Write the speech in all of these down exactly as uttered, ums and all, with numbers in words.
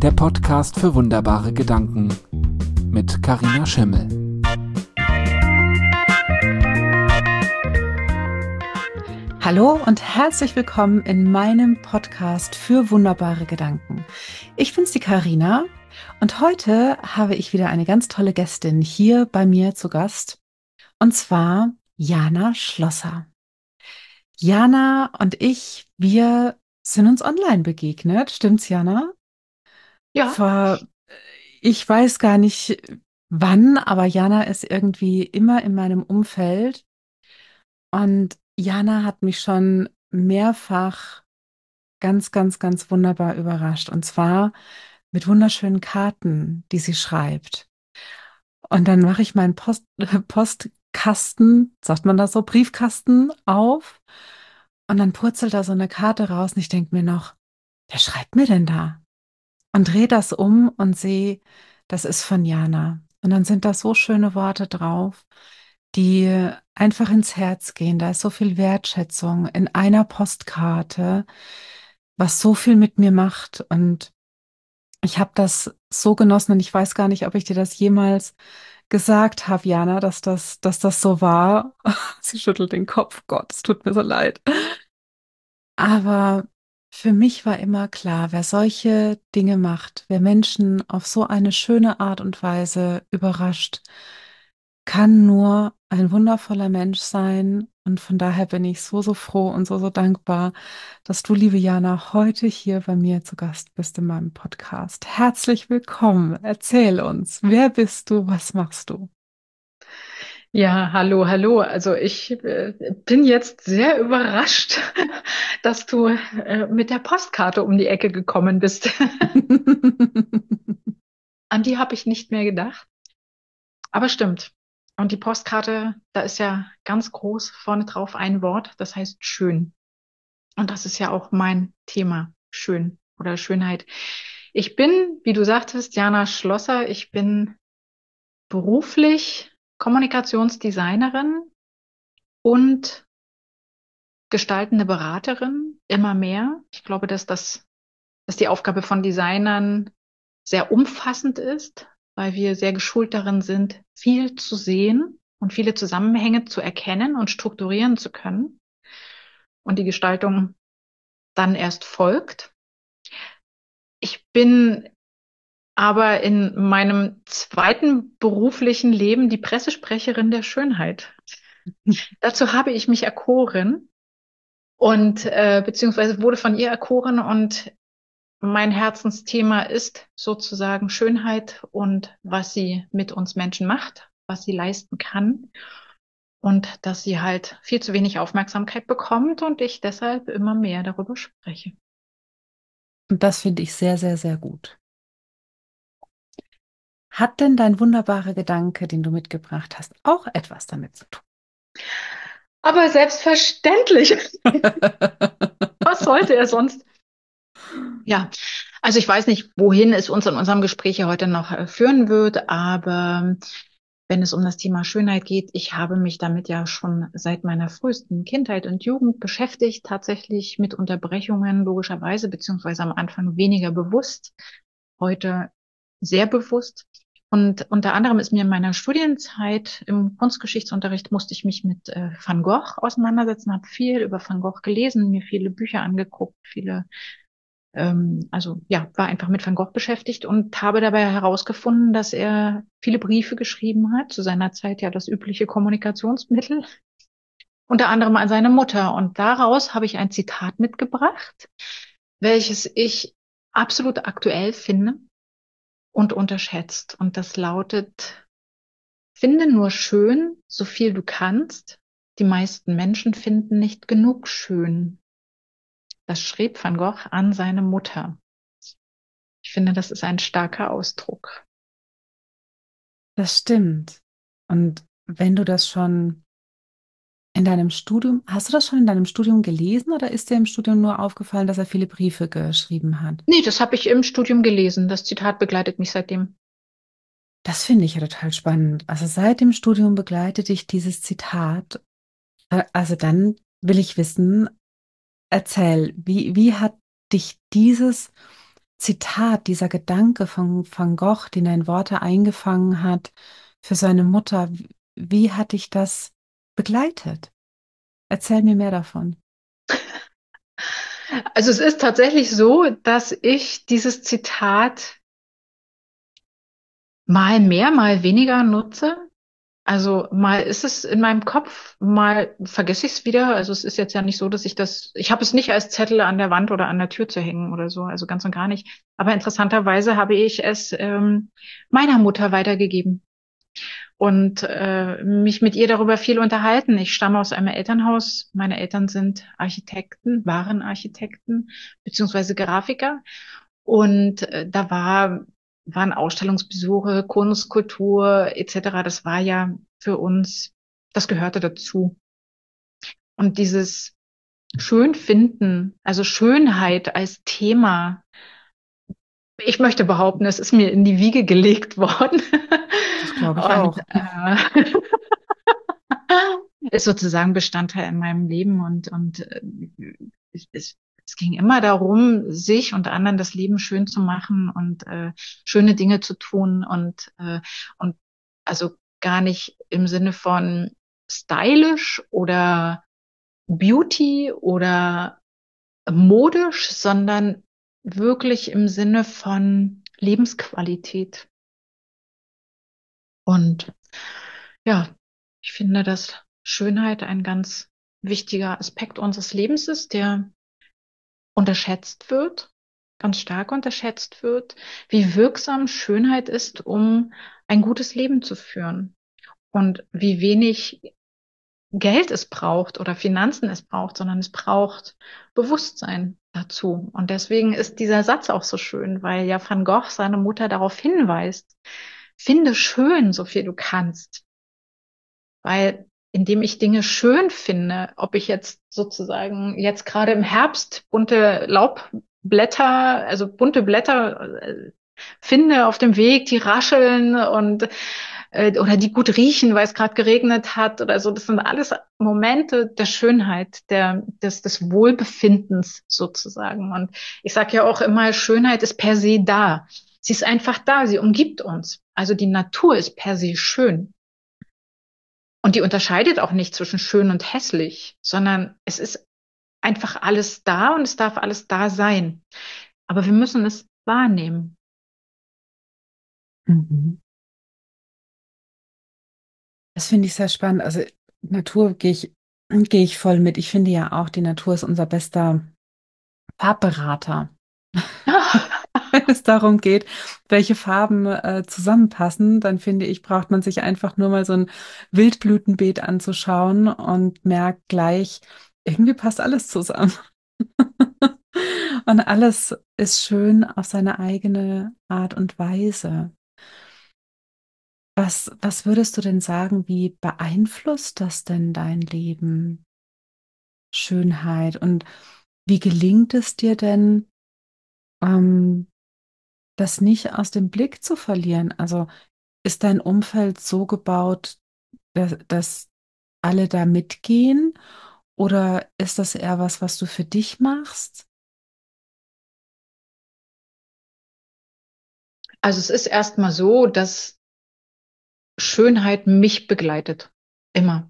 der Podcast für wunderbare Gedanken mit Carina Schimmel. Hallo und herzlich willkommen in meinem Podcast für wunderbare Gedanken. Ich bin's, die Carina, und heute habe ich wieder eine ganz tolle Gästin hier bei mir zu Gast, und zwar Jana Schlosser. Jana und ich, wir sind uns online begegnet, stimmt's, Jana? Ja, Vor, ich weiß gar nicht wann, aber Jana ist irgendwie immer in meinem Umfeld, und Jana hat mich schon mehrfach ganz, ganz, ganz wunderbar überrascht. Und zwar mit wunderschönen Karten, die sie schreibt. Und dann mache ich meinen Post Postkasten, sagt man das so, Briefkasten auf. Und dann purzelt da so eine Karte raus. Und ich denke mir noch, wer schreibt mir denn da? Und drehe das um und sehe, das ist von Jana. Und dann sind da so schöne Worte drauf, die einfach ins Herz gehen. Da ist so viel Wertschätzung in einer Postkarte, was so viel mit mir macht. Und ich habe das so genossen, und ich weiß gar nicht, ob ich dir das jemals gesagt habe, Jana, dass das, dass das so war. Sie schüttelt den Kopf. Gott, es tut mir so leid. Aber für mich war immer klar, wer solche Dinge macht, wer Menschen auf so eine schöne Art und Weise überrascht, kann nur ein wundervoller Mensch sein. Und von daher bin ich so, so froh und so, so dankbar, dass du, liebe Jana, heute hier bei mir zu Gast bist in meinem Podcast. Herzlich willkommen. Erzähl uns, wer bist du, was machst du? ja, hallo, hallo. Also ich äh, bin jetzt sehr überrascht, dass du äh, mit der Postkarte um die Ecke gekommen bist. An die habe ich nicht mehr gedacht. Aber stimmt. Und die Postkarte, da ist ja ganz groß vorne drauf ein Wort, das heißt schön. Und das ist ja auch mein Thema, schön oder Schönheit. Ich bin, wie du sagtest, Jana Schlosser. Ich bin beruflich Kommunikationsdesignerin und gestaltende Beraterin, immer mehr. Ich glaube, dass das, dass die Aufgabe von Designern sehr umfassend ist, weil wir sehr geschult darin sind, viel zu sehen und viele Zusammenhänge zu erkennen und strukturieren zu können. Und die Gestaltung dann erst folgt. Ich bin aber in meinem zweiten beruflichen Leben die Pressesprecherin der Schönheit. Dazu habe ich mich erkoren und äh, beziehungsweise wurde von ihr erkoren, und mein Herzensthema ist sozusagen Schönheit und was sie mit uns Menschen macht, was sie leisten kann, und dass sie halt viel zu wenig Aufmerksamkeit bekommt und ich deshalb immer mehr darüber spreche. Und das finde ich sehr, sehr, sehr gut. Hat denn dein wunderbarer Gedanke, den du mitgebracht hast, auch etwas damit zu tun? Aber selbstverständlich. Was sollte er sonst? Ja, also ich weiß nicht, wohin es uns in unserem Gespräch hier heute noch äh, führen wird, aber wenn es um das Thema Schönheit geht, ich habe mich damit ja schon seit meiner frühesten Kindheit und Jugend beschäftigt, tatsächlich mit Unterbrechungen logischerweise, beziehungsweise am Anfang weniger bewusst, heute sehr bewusst. Und unter anderem ist mir in meiner Studienzeit im Kunstgeschichtsunterricht musste ich mich mit äh, Van Gogh auseinandersetzen, habe viel über Van Gogh gelesen, mir viele Bücher angeguckt, viele ähm, also ja, war einfach mit Van Gogh beschäftigt und habe dabei herausgefunden, dass er viele Briefe geschrieben hat, zu seiner Zeit ja das übliche Kommunikationsmittel, unter anderem an seine Mutter. Und daraus habe ich ein Zitat mitgebracht, welches ich absolut aktuell finde und unterschätzt. Und das lautet: Finde nur schön, so viel du kannst. Die meisten Menschen finden nicht genug schön. Das schrieb Van Gogh an seine Mutter. Ich finde, das ist ein starker Ausdruck. Das stimmt. Und wenn du das schon in deinem Studium, hast du das schon in deinem Studium gelesen, oder ist dir im Studium nur aufgefallen, dass er viele Briefe geschrieben hat? Nee, das habe ich im Studium gelesen. Das Zitat begleitet mich seitdem. Das finde ich ja total spannend. Also seit dem Studium begleitet dich dieses Zitat. Äh, Also dann will ich wissen, erzähl, wie, wie hat dich dieses Zitat, dieser Gedanke von Van Gogh, den er in Worte eingefangen hat für seine Mutter, wie hat dich das begleitet? Erzähl mir mehr davon. Also es ist tatsächlich so, dass ich dieses Zitat mal mehr, mal weniger nutze. Also mal ist es in meinem Kopf, mal vergesse ich es wieder. Also es ist jetzt ja nicht so, dass ich das, ich habe es nicht als Zettel an der Wand oder an der Tür zu hängen oder so, also ganz und gar nicht. Aber interessanterweise habe ich es ähm, meiner Mutter weitergegeben und äh, mich mit ihr darüber viel unterhalten. Ich stamme aus einem Elternhaus. Meine Eltern sind Architekten, waren Architekten beziehungsweise Grafiker. Und äh, da war, waren Ausstellungsbesuche, Kunst, Kultur et cetera. Das war ja für uns, das gehörte dazu. Und dieses Schönfinden, also Schönheit als Thema, ich möchte behaupten, es ist mir in die Wiege gelegt worden. Das glaube ich Und auch. äh, ist sozusagen Bestandteil in meinem Leben und, und äh, es, es es ging immer darum, sich und anderen das Leben schön zu machen und äh, schöne Dinge zu tun und, äh, und also gar nicht im Sinne von stylisch oder Beauty oder modisch, sondern wirklich im Sinne von Lebensqualität. Und ja, ich finde, dass Schönheit ein ganz wichtiger Aspekt unseres Lebens ist, der unterschätzt wird, ganz stark unterschätzt wird, wie wirksam Schönheit ist, um ein gutes Leben zu führen und wie wenig Geld es braucht oder Finanzen es braucht, sondern es braucht Bewusstsein dazu. Und deswegen ist dieser Satz auch so schön, weil ja Van Gogh seine Mutter darauf hinweist, finde schön, so viel du kannst. Weil indem ich Dinge schön finde, ob ich jetzt sozusagen jetzt gerade im Herbst bunte Laubblätter, also bunte Blätter äh, finde auf dem Weg, die rascheln und äh, oder die gut riechen, weil es gerade geregnet hat oder so. Das sind alles Momente der Schönheit, der des, des Wohlbefindens sozusagen. Und ich sage ja auch immer, Schönheit ist per se da. Sie ist einfach da, sie umgibt uns. Also die Natur ist per se schön. Und die unterscheidet auch nicht zwischen schön und hässlich, sondern es ist einfach alles da und es darf alles da sein. Aber wir müssen es wahrnehmen. Mhm. Das finde ich sehr spannend. Also Natur gehe ich, gehe ich voll mit. Ich finde ja auch, die Natur ist unser bester Farbberater. Wenn es darum geht, welche Farben äh, zusammenpassen, dann finde ich, braucht man sich einfach nur mal so ein Wildblütenbeet anzuschauen und merkt gleich, irgendwie passt alles zusammen. Und alles ist schön auf seine eigene Art und Weise. Was, was würdest du denn sagen, wie beeinflusst das denn dein Leben, Schönheit? Und wie gelingt es dir denn, ähm, das nicht aus dem Blick zu verlieren? Also ist dein Umfeld so gebaut, dass, dass alle da mitgehen? Oder ist das eher was, was du für dich machst? Also es ist erstmal so, dass Schönheit mich begleitet. Immer.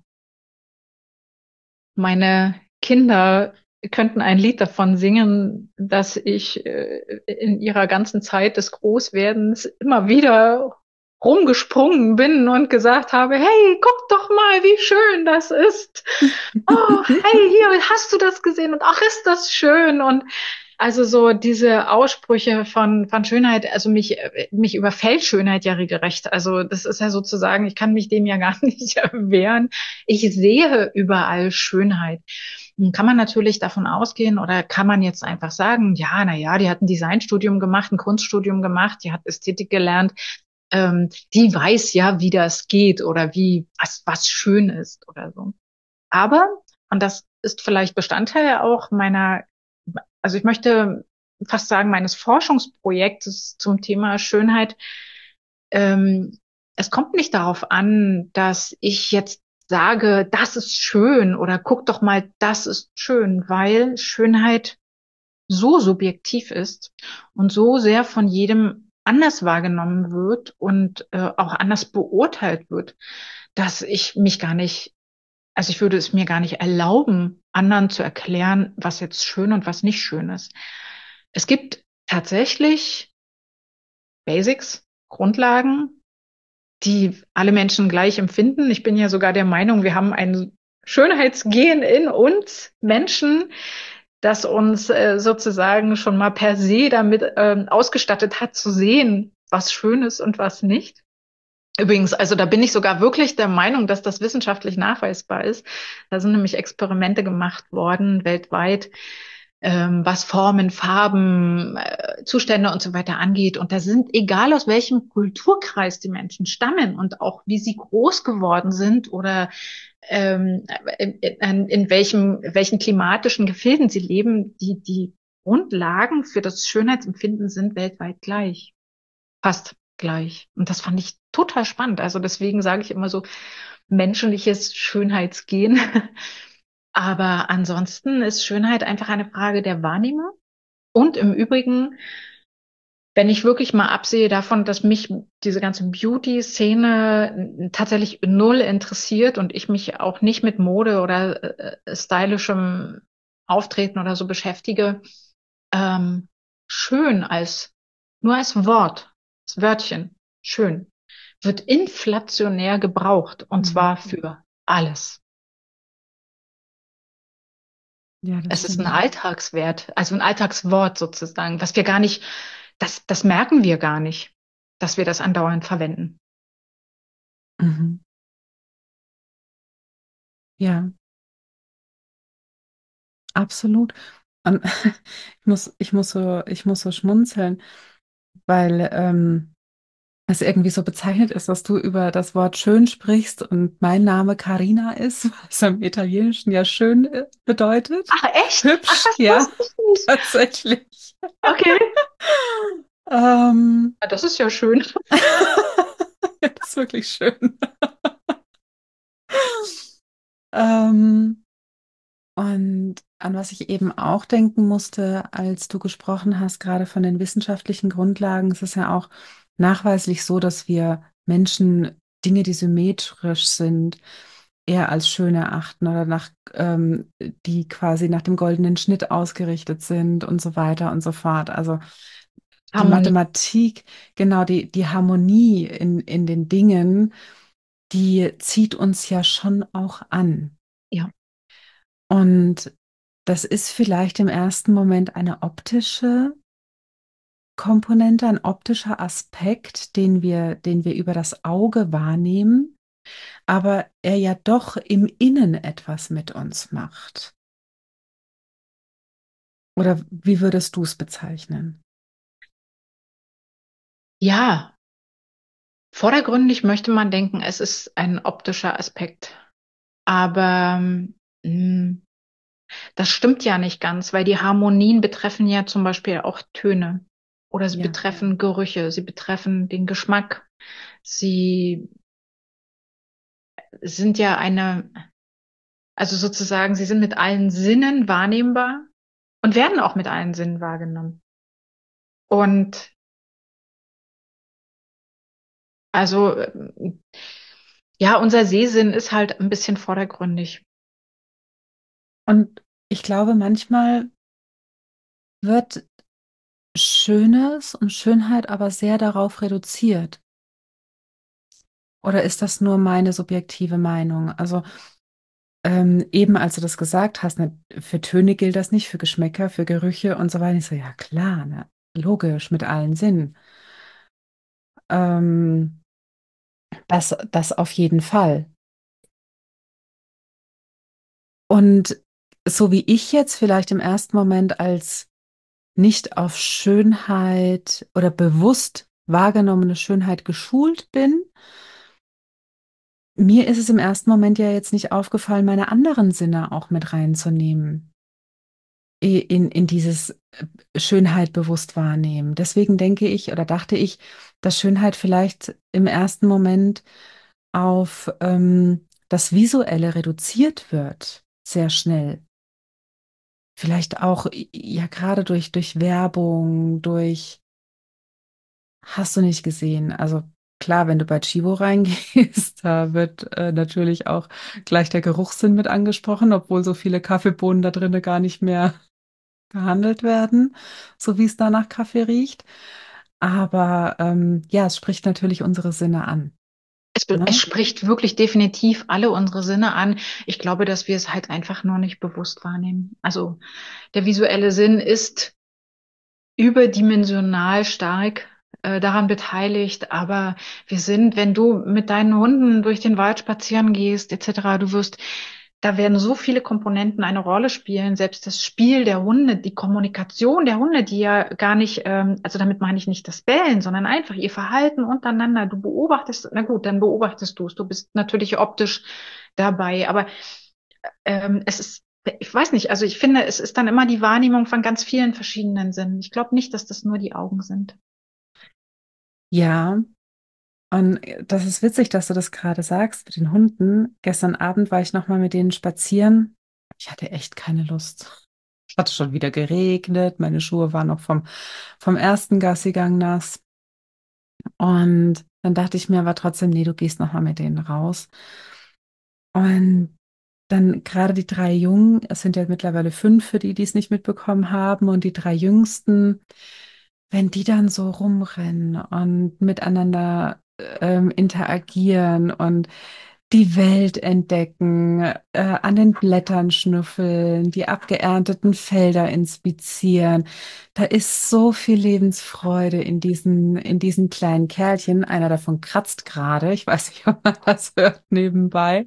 Meine Kinder könnten ein Lied davon singen, dass ich äh, in ihrer ganzen Zeit des Großwerdens immer wieder rumgesprungen bin und gesagt habe, hey, guck doch mal, wie schön das ist. Oh, hey, hier, hast du das gesehen? Und ach, ist das schön. Und also so diese Aussprüche von, von Schönheit, also mich, mich überfällt Schönheit ja regelrecht. Also das ist ja sozusagen, ich kann mich dem ja gar nicht wehren. Ich sehe überall Schönheit. Nun kann man natürlich davon ausgehen oder kann man jetzt einfach sagen, ja, na ja, die hat ein Designstudium gemacht, ein Kunststudium gemacht, die hat Ästhetik gelernt, ähm, die weiß ja, wie das geht oder wie, was, was schön ist oder so. Aber, und das ist vielleicht Bestandteil auch meiner, also ich möchte fast sagen, meines Forschungsprojektes zum Thema Schönheit. Ähm, es kommt nicht darauf an, dass ich jetzt sage, das ist schön oder guck doch mal, das ist schön, weil Schönheit so subjektiv ist und so sehr von jedem anders wahrgenommen wird und äh, auch anders beurteilt wird, dass ich mich gar nicht, also ich würde es mir gar nicht erlauben, anderen zu erklären, was jetzt schön und was nicht schön ist. Es gibt tatsächlich Basics, Grundlagen, die alle Menschen gleich empfinden. Ich bin ja sogar der Meinung, wir haben ein Schönheitsgen in uns Menschen, das uns äh, sozusagen schon mal per se damit ähm, ausgestattet hat, zu sehen, was schön ist und was nicht. Übrigens, also da bin ich sogar wirklich der Meinung, dass das wissenschaftlich nachweisbar ist. Da sind nämlich Experimente gemacht worden weltweit, ähm, was Formen, Farben, äh, Zustände und so weiter angeht. Und da sind, egal aus welchem Kulturkreis die Menschen stammen und auch wie sie groß geworden sind oder ähm, in, in, in welchem, welchen klimatischen Gefilden sie leben, die, die Grundlagen für das Schönheitsempfinden sind weltweit gleich. Fast gleich. Und das fand ich total spannend. Also deswegen sage ich immer so menschliches Schönheitsgehen. Aber ansonsten ist Schönheit einfach eine Frage der Wahrnehmung. Und im Übrigen, wenn ich wirklich mal absehe davon, dass mich diese ganze Beauty-Szene tatsächlich null interessiert und ich mich auch nicht mit Mode oder äh, stylischem Auftreten oder so beschäftige, ähm, schön als, nur als Wort, als Wörtchen, schön, wird inflationär gebraucht und zwar Mhm. für alles. Ja, das Es ist ein stimmt. Alltagswert, also ein Alltagswort sozusagen, was wir gar nicht, das, das merken wir gar nicht, dass wir das andauernd verwenden. Mhm. Ja, absolut. Und ich muss, ich muss so, ich muss so schmunzeln, weil ähm, es irgendwie so bezeichnet ist, dass du über das Wort schön sprichst und mein Name Carina ist, was im Italienischen ja schön äh, bedeutet. Ach, echt? Ach, Hübsch, das ja, wusste ich nicht. tatsächlich. Okay. Ähm, Ja, das ist ja schön. ja, das ist wirklich schön. Ähm, und an was ich eben auch denken musste, als du gesprochen hast, gerade von den wissenschaftlichen Grundlagen, es ist ja auch nachweislich so, dass wir Menschen Dinge, die symmetrisch sind, eher als schön erachten oder nach, ähm, die quasi nach dem goldenen Schnitt ausgerichtet sind und so weiter und so fort. Also die Harmonie. Mathematik, genau, die, die Harmonie in, in den Dingen, die zieht uns ja schon auch an. Ja. Und das ist vielleicht im ersten Moment eine optische Komponente, ein optischer Aspekt, den wir, den wir über das Auge wahrnehmen, aber er ja doch im Innen etwas mit uns macht. Oder wie würdest du es bezeichnen? Ja, vordergründig möchte man denken, es ist ein optischer Aspekt. Aber mh, das stimmt ja nicht ganz, weil die Harmonien betreffen ja zum Beispiel auch Töne oder sie Ja. betreffen Gerüche, sie betreffen den Geschmack. Sie sind ja eine, also sozusagen, sie sind mit allen Sinnen wahrnehmbar und werden auch mit allen Sinnen wahrgenommen. Und also, äh, ja, unser Sehsinn ist halt ein bisschen vordergründig. Und ich glaube, manchmal wird Schönes und Schönheit aber sehr darauf reduziert. Oder ist das nur meine subjektive Meinung? Also ähm, eben als du das gesagt hast, ne, für Töne gilt das nicht, für Geschmäcker, für Gerüche und so weiter. Ich so, ja klar, ne, logisch, mit allen Sinnen. Ähm, das, das auf jeden Fall. Und so wie ich jetzt vielleicht im ersten Moment als nicht auf Schönheit oder bewusst wahrgenommene Schönheit geschult bin, mir ist es im ersten Moment ja jetzt nicht aufgefallen, meine anderen Sinne auch mit reinzunehmen. in, in dieses äh, Schönheit bewusst wahrnehmen. Deswegen denke ich oder dachte ich, dass Schönheit vielleicht im ersten Moment auf ähm, das Visuelle reduziert wird, sehr schnell. vielleicht auch, ja, gerade durch, durch Werbung, durch, hast du nicht gesehen. Also klar, wenn du bei Chibo reingehst, da wird äh, natürlich auch gleich der Geruchssinn mit angesprochen, obwohl so viele Kaffeebohnen da drinnen gar nicht mehr gehandelt werden, so wie es da nach Kaffee riecht. Aber ähm, ja, es spricht natürlich unsere Sinne an. Es, be- es Ne? spricht wirklich definitiv alle unsere Sinne an. Ich glaube, dass wir es halt einfach nur nicht bewusst wahrnehmen. Also der visuelle Sinn ist überdimensional stark äh, daran beteiligt, aber wir sind, wenn du mit deinen Hunden durch den Wald spazieren gehst, et cetera, du wirst, da werden so viele Komponenten eine Rolle spielen, selbst das Spiel der Hunde, die Kommunikation der Hunde, die ja gar nicht, ähm, also damit meine ich nicht das Bellen, sondern einfach ihr Verhalten untereinander. Du beobachtest, na gut, dann beobachtest du es. Du bist natürlich optisch dabei, aber ähm, es ist, ich weiß nicht, also ich finde, es ist dann immer die Wahrnehmung von ganz vielen verschiedenen Sinnen. Ich glaube nicht, dass das nur die Augen sind. Ja, und das ist witzig, dass du das gerade sagst mit den Hunden. Gestern Abend war ich noch mal mit denen spazieren. Ich hatte echt keine Lust. Es hatte schon wieder geregnet, meine Schuhe waren noch vom, vom ersten Gassigang nass. Und dann dachte ich mir aber trotzdem, nee, du gehst noch mal mit denen raus. Und dann gerade die drei Jungen, es sind ja mittlerweile fünf für die, die es nicht mitbekommen haben, und die drei Jüngsten, wenn die dann so rumrennen und miteinander ähm, interagieren und die Welt entdecken, äh, an den Blättern schnüffeln, die abgeernteten Felder inspizieren. Da ist so viel Lebensfreude in diesen, in diesen kleinen Kerlchen. Einer davon kratzt gerade. Ich weiß nicht, ob man das hört nebenbei.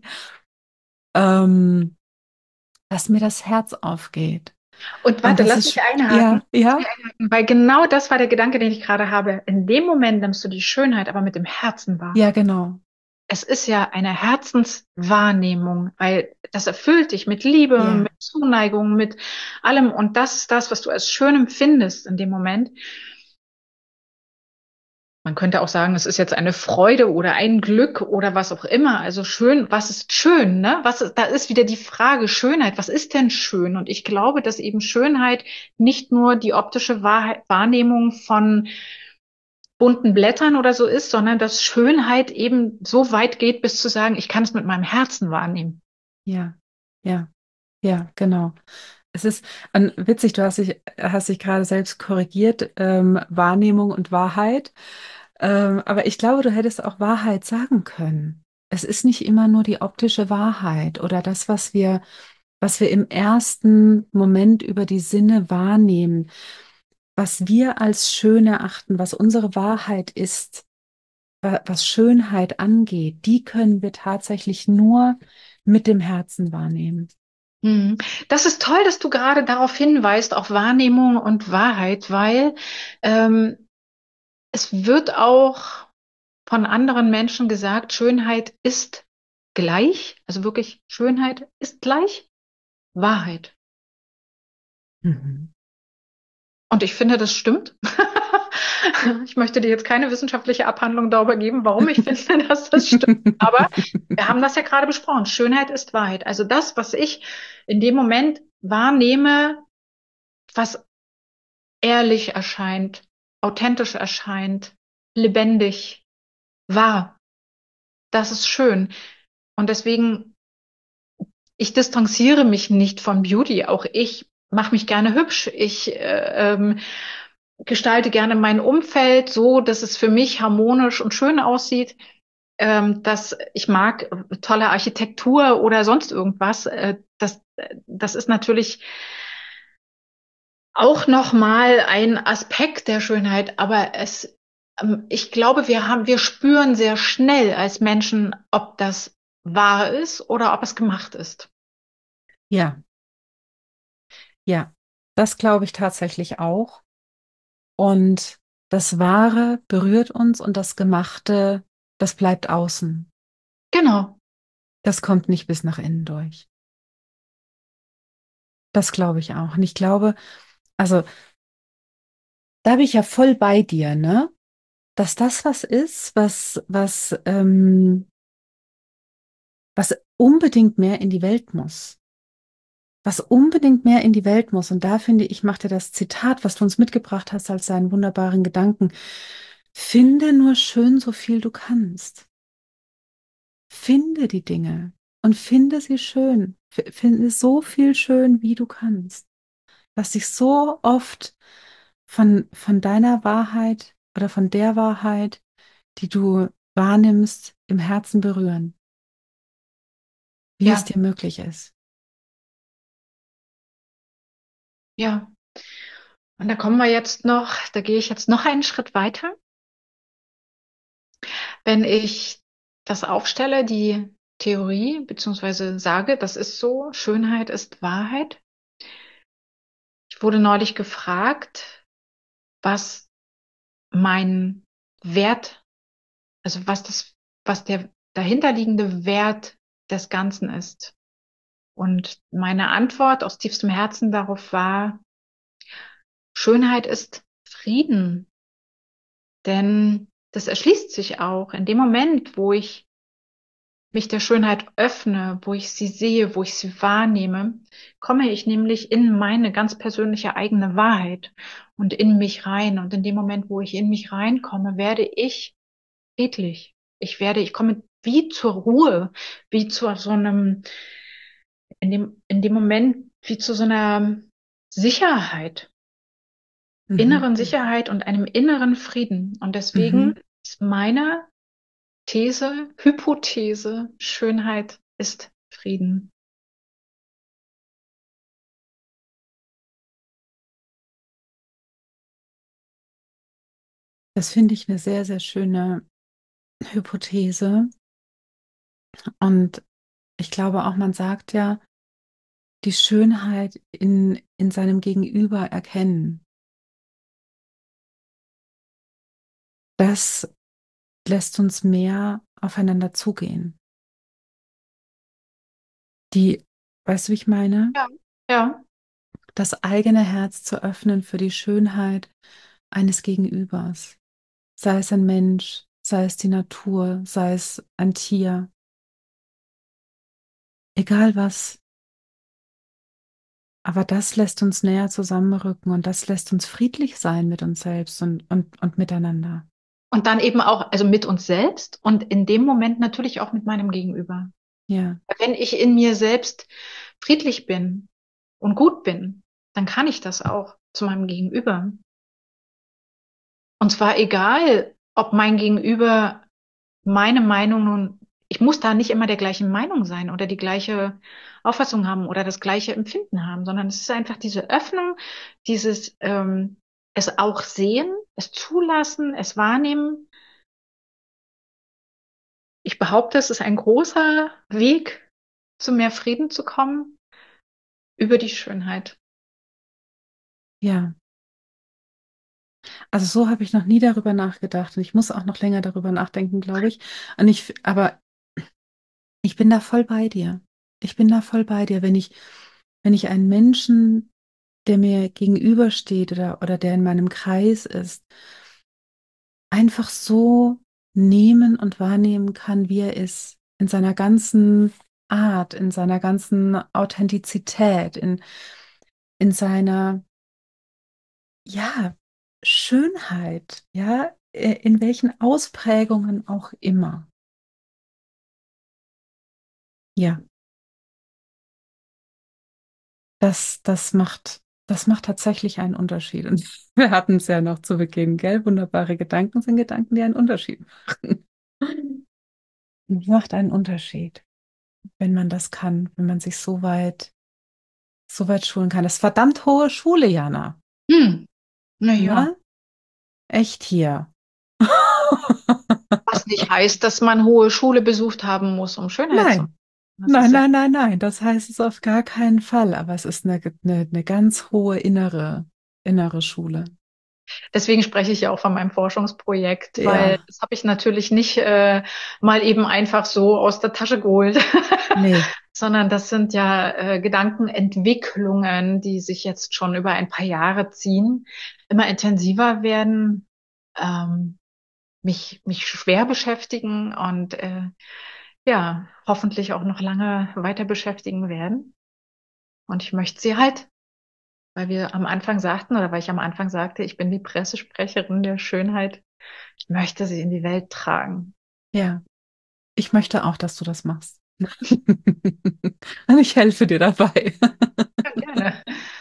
Ähm, dass mir das Herz aufgeht. Und Und warte, das lass mich ist, einhaken, ja, ja, weil genau das war der Gedanke, den ich gerade habe. In dem Moment nimmst du die Schönheit aber mit dem Herzen wahr. ja, genau. Es ist ja eine Herzenswahrnehmung, weil das erfüllt dich mit Liebe, mit Ja, Zuneigung, mit allem. Und das ist das, was du als schön empfindest in dem Moment. Man könnte auch sagen, es ist jetzt eine Freude oder ein Glück oder was auch immer. Also schön, was ist schön, ne? Was ist, da ist wieder die Frage Schönheit. Was ist denn schön? Und ich glaube, dass eben Schönheit nicht nur die optische Wahrheit, Wahrnehmung von bunten Blättern oder so ist, sondern dass Schönheit eben so weit geht, bis zu sagen, ich kann es mit meinem Herzen wahrnehmen. ja, ja, ja, genau. Es ist ähm, witzig, du hast dich, hast dich gerade selbst korrigiert, ähm, Wahrnehmung und Wahrheit. Ähm, aber ich glaube, du hättest auch Wahrheit sagen können. Es ist nicht immer nur die optische Wahrheit oder das, was wir, was wir im ersten Moment über die Sinne wahrnehmen, was wir als schön erachten, was unsere Wahrheit ist, wa- was Schönheit angeht, die können wir tatsächlich nur mit dem Herzen wahrnehmen. Hm. Das ist toll, dass du gerade darauf hinweist, auf Wahrnehmung und Wahrheit, weil ähm, es wird auch von anderen Menschen gesagt, Schönheit ist gleich, also wirklich Schönheit ist gleich Wahrheit. Mhm. Und ich finde, das stimmt. Ich möchte dir jetzt keine wissenschaftliche Abhandlung darüber geben, warum ich finde, dass das stimmt. Aber wir haben das ja gerade besprochen. Schönheit ist Wahrheit. Also das, was ich in dem Moment wahrnehme, was ehrlich erscheint, authentisch erscheint, lebendig, wahr, das ist schön. Und deswegen, ich distanziere mich nicht von Beauty. Auch ich mache mich gerne hübsch. Ich äh, ähm, gestalte gerne mein Umfeld so, dass es für mich harmonisch und schön aussieht. Ähm, dass ich mag tolle Architektur oder sonst irgendwas. Äh, das, das ist natürlich auch noch mal ein Aspekt der Schönheit, aber es, ähm, ich glaube, wir haben, wir spüren sehr schnell als Menschen, ob das wahr ist oder ob es gemacht ist. Ja, ja, das glaube ich tatsächlich auch. Und das Wahre berührt uns und das Gemachte, das bleibt außen. Genau. Das kommt nicht bis nach innen durch. Das glaube ich auch. Und ich glaube, also da bin ich ja voll bei dir, ne? Dass das was ist, was, was, ähm, was unbedingt mehr in die Welt muss. was unbedingt mehr in die Welt muss. Und da finde ich, macht er das Zitat, was du uns mitgebracht hast, als seinen wunderbaren Gedanken. Finde nur schön, so viel du kannst. Finde die Dinge und finde sie schön. F- Finde so viel schön, wie du kannst. Lass dich so oft von, von deiner Wahrheit oder von der Wahrheit, die du wahrnimmst, im Herzen berühren, wie es Ja, dir möglich ist. ja. Und da kommen wir jetzt noch, da gehe ich jetzt noch einen Schritt weiter. Wenn ich das aufstelle, die Theorie, beziehungsweise sage, das ist so, Schönheit ist Wahrheit. Ich wurde neulich gefragt, was mein Wert, also was das, was der dahinterliegende Wert des Ganzen ist. Und meine Antwort aus tiefstem Herzen darauf war, Schönheit ist Frieden. Denn das erschließt sich auch in dem Moment, wo ich mich der Schönheit öffne, wo ich sie sehe, wo ich sie wahrnehme, komme ich nämlich in meine ganz persönliche eigene Wahrheit und in mich rein. Und in dem Moment, wo ich in mich reinkomme, werde ich friedlich. Ich werde, ich komme wie zur Ruhe, wie zu so einem, in dem, in dem Moment, wie zu so einer Sicherheit, Mhm. inneren Sicherheit und einem inneren Frieden. Und deswegen Mhm. ist meine These, Hypothese, Schönheit ist Frieden. Das finde ich eine sehr, sehr schöne Hypothese. Und ich glaube auch, man sagt ja, die Schönheit in, in seinem Gegenüber erkennen. Das lässt uns mehr aufeinander zugehen. Die, weißt du, wie ich meine? Ja, ja. Das eigene Herz zu öffnen für die Schönheit eines Gegenübers. Sei es ein Mensch, sei es die Natur, sei es ein Tier, egal was. Aber das lässt uns näher zusammenrücken und das lässt uns friedlich sein mit uns selbst und, und, und miteinander. Und dann eben auch, also mit uns selbst und in dem Moment natürlich auch mit meinem Gegenüber. Ja, Wenn ich in mir selbst friedlich bin und gut bin, dann kann ich das auch zu meinem Gegenüber. Und zwar egal, ob mein Gegenüber meine Meinung nun, ich muss da nicht immer der gleichen Meinung sein oder die gleiche Auffassung haben oder das gleiche Empfinden haben, sondern es ist einfach diese Öffnung, dieses ähm, es auch sehen, es zulassen, es wahrnehmen. Ich behaupte, es ist ein großer Weg, zu mehr Frieden zu kommen über die Schönheit. ja. Also so habe ich noch nie darüber nachgedacht und ich muss auch noch länger darüber nachdenken, glaube ich. Und ich, aber ich bin da voll bei dir. Ich bin da voll bei dir, wenn ich, wenn ich einen Menschen, der mir gegenübersteht oder, oder der in meinem Kreis ist, einfach so nehmen und wahrnehmen kann, wie er ist, in seiner ganzen Art, in seiner ganzen Authentizität, in, in seiner, ja, Schönheit, ja, äh, in welchen Ausprägungen auch immer. Ja, das, das macht, das macht tatsächlich einen Unterschied. Und wir hatten es ja noch zu Beginn, gell? Wunderbare Gedanken sind Gedanken, die einen Unterschied machen. Das macht einen Unterschied, wenn man das kann, wenn man sich so weit, so weit schulen kann. Das ist verdammt hohe Schule, Jana. Hm, naja, Ne? Echt hier. was nicht heißt, dass man hohe Schule besucht haben muss, um Schönheit zu. Nein, Das nein, ist ja, nein, nein, nein. Das heißt es auf gar keinen Fall. Aber es ist eine, eine, eine ganz hohe innere, innere Schule. deswegen spreche ich ja auch von meinem Forschungsprojekt, weil Ja, das habe ich natürlich nicht äh, mal eben einfach so aus der Tasche geholt, nee. sondern das sind ja äh, Gedankenentwicklungen, die sich jetzt schon über ein paar Jahre ziehen, immer intensiver werden, ähm, mich, mich schwer beschäftigen und äh, ja, hoffentlich auch noch lange weiter beschäftigen werden. Und ich möchte sie halt, weil wir am Anfang sagten, oder weil ich am Anfang sagte, ich bin die Pressesprecherin der Schönheit, ich möchte sie in die Welt tragen. Ja, ich möchte auch, dass du das machst. Und ich helfe dir dabei. Ja, gerne.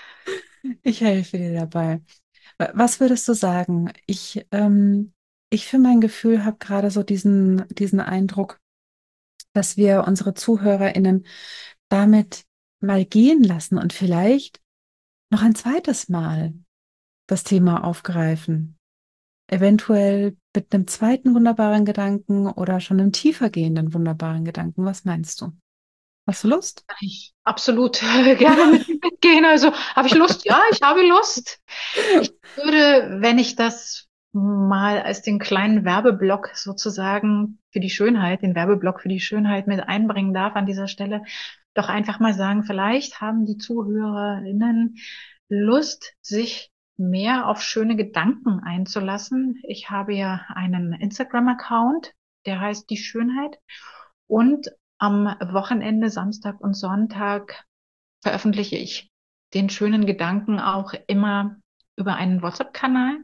Ich helfe dir dabei. Wa- Was würdest du sagen? Ich, ähm, ich für mein Gefühl habe gerade so diesen, diesen Eindruck, dass wir unsere ZuhörerInnen damit mal gehen lassen und vielleicht noch ein zweites Mal das Thema aufgreifen. Eventuell mit einem zweiten wunderbaren Gedanken oder schon einem tiefer gehenden wunderbaren Gedanken. Was meinst du? Hast du Lust? Kann ich absolut gerne mit dir mitgehen. Also habe ich Lust? Ja, ich habe Lust. Ich würde, wenn ich das mal als den kleinen Werbeblock sozusagen für die Schönheit, den Werbeblock für die Schönheit mit einbringen darf an dieser Stelle, doch einfach mal sagen, vielleicht haben die ZuhörerInnen Lust, sich mehr auf schöne Gedanken einzulassen. Ich habe ja einen Instagram-Account, der heißt Die Schönheit. Und am Wochenende, Samstag und Sonntag, veröffentliche ich den schönen Gedanken auch immer über einen WhatsApp-Kanal.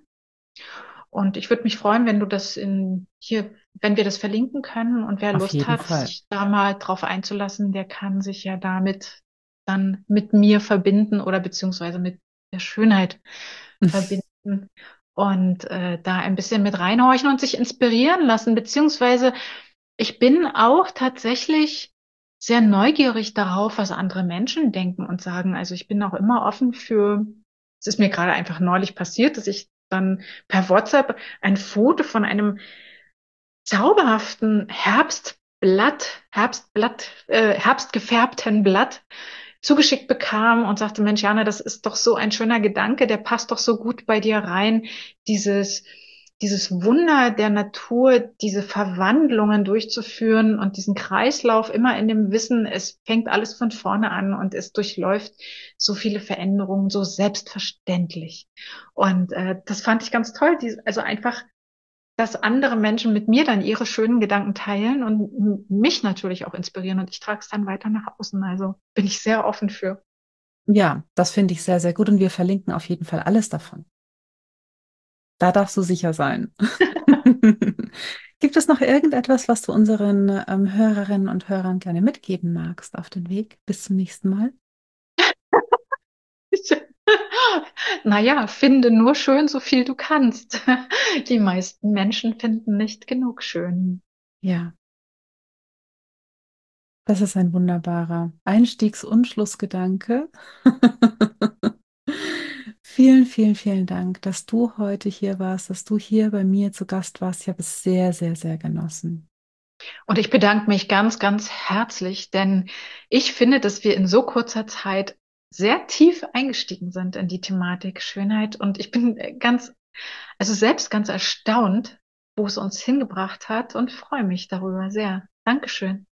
Und ich würde mich freuen, wenn du das in hier, wenn wir das verlinken können. Und wer Auf Lust jeden hat, Fall. sich da mal drauf einzulassen, der kann sich ja damit dann mit mir verbinden oder beziehungsweise mit der Schönheit verbinden und äh, da ein bisschen mit reinhorchen und sich inspirieren lassen, beziehungsweise ich bin auch tatsächlich sehr neugierig darauf, was andere Menschen denken und sagen. Also ich bin auch immer offen für, es ist mir gerade einfach neulich passiert, dass ich dann per WhatsApp ein Foto von einem zauberhaften Herbstblatt, Herbstblatt, äh, herbstgefärbten Blatt zugeschickt bekam und sagte, Mensch, Jana, das ist doch so ein schöner Gedanke, der passt doch so gut bei dir rein. Dieses, dieses Wunder der Natur, diese Verwandlungen durchzuführen und diesen Kreislauf immer in dem Wissen, es fängt alles von vorne an und es durchläuft so viele Veränderungen so selbstverständlich. Und äh, das fand ich ganz toll, die, also einfach dass andere Menschen mit mir dann ihre schönen Gedanken teilen und mich natürlich auch inspirieren und ich trage es dann weiter nach außen. Also bin ich sehr offen für. Ja, das finde ich sehr, sehr gut und wir verlinken auf jeden Fall alles davon. Da darfst du sicher sein. Gibt es noch irgendetwas, was du unseren ähm, Hörerinnen und Hörern gerne mitgeben magst auf den Weg? Bis zum nächsten Mal. Naja, finde nur schön, so viel du kannst. Die meisten Menschen finden nicht genug schön. Ja, das ist ein wunderbarer Einstiegs- und Schlussgedanke. Vielen, vielen, vielen Dank, dass du heute hier warst, dass du hier bei mir zu Gast warst. Ich habe es sehr, sehr, sehr genossen. Und ich bedanke mich ganz, ganz herzlich, denn ich finde, dass wir in so kurzer Zeit sehr tief eingestiegen sind in die Thematik Schönheit. Und ich bin ganz, also selbst ganz erstaunt, wo es uns hingebracht hat und freue mich darüber sehr. Dankeschön.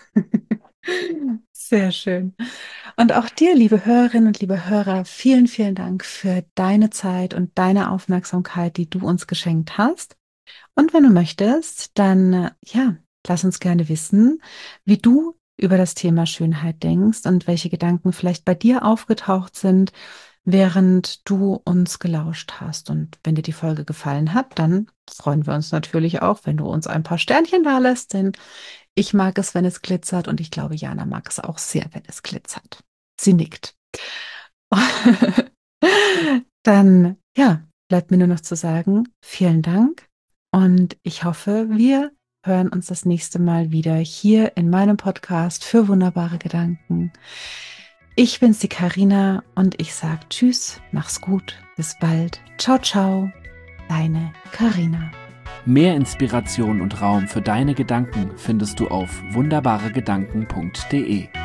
Sehr schön. Und auch dir, liebe Hörerinnen und liebe Hörer, vielen, vielen Dank für deine Zeit und deine Aufmerksamkeit, die du uns geschenkt hast. Und wenn du möchtest, dann, äh, ja, lass uns gerne wissen, wie du über das Thema Schönheit denkst und welche Gedanken vielleicht bei dir aufgetaucht sind, während du uns gelauscht hast. Und wenn dir die Folge gefallen hat, dann freuen wir uns natürlich auch, wenn du uns ein paar Sternchen da lässt, denn ich mag es, wenn es glitzert und ich glaube, Jana mag es auch sehr, wenn es glitzert. Sie nickt. Dann, ja, bleibt mir nur noch zu sagen, vielen Dank und ich hoffe, wir hören uns das nächste Mal wieder hier in meinem Podcast für wunderbare Gedanken. Ich bin's, die Carina, und ich sage Tschüss, mach's gut, bis bald, ciao, ciao, deine Carina. Mehr Inspiration und Raum für deine Gedanken findest du auf wunderbaregedanken punkt de.